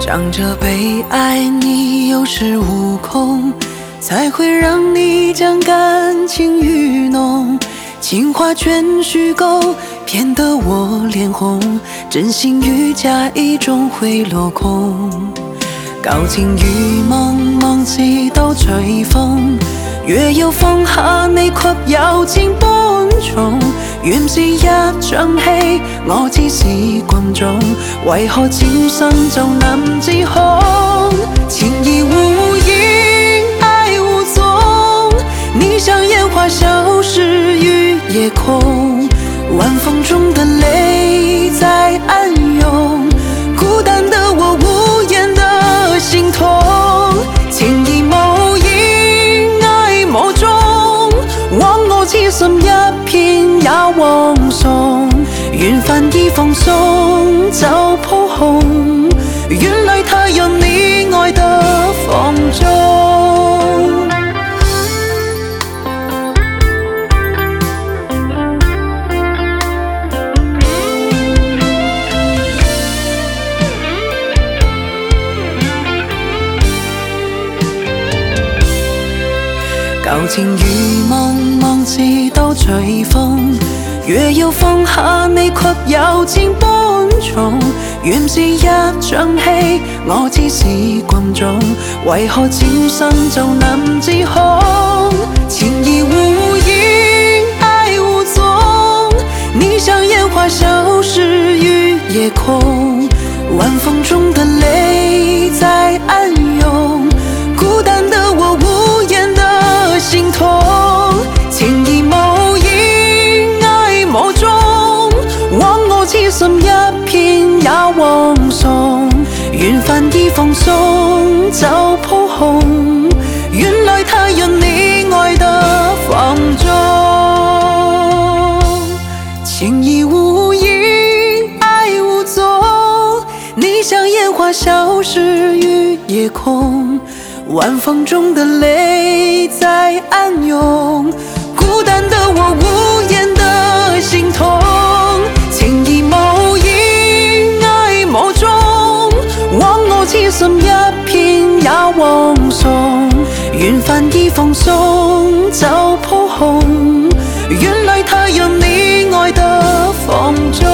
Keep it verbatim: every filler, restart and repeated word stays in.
仗着被爱你有恃无恐，才会让你将感情愚弄。情话全虚构，骗得我脸红，真心与假意终会落空。交情如梦，梦似到隨風，若有放下你卻有千般重。原是一場戲，我只是觀眾，為何轉身就能指控？情已無影，愛無蹤，你像煙花消失於夜空，晚風中的淚在暗湧，孤單的我無言的心痛。情已無影，愛無蹤，枉我痴心一片也枉送，緣分已放鬆就鋪紅，原來他讓你愛得放縱。舊情如夢，夢似到隨風，若要放下你卻有千般重。原是一場戲，我只是觀眾，為何轉身就能指控？情已無影，愛無蹤，你像煙花消失於夜空，晚風中的淚在暗湧，孤單的我無言的心痛。情已無影，愛無蹤，枉我痴心一片也枉送，緣分已放鬆就鋪紅，原來他讓你愛得放縱。情已無影，愛無蹤，你像煙花消失於夜空，晚風中的淚在暗湧，孤單的我無言的心痛。情已無影，愛無蹤，枉我痴心一片也枉送，緣分已放鬆就鋪紅，原來他讓你愛得放縱。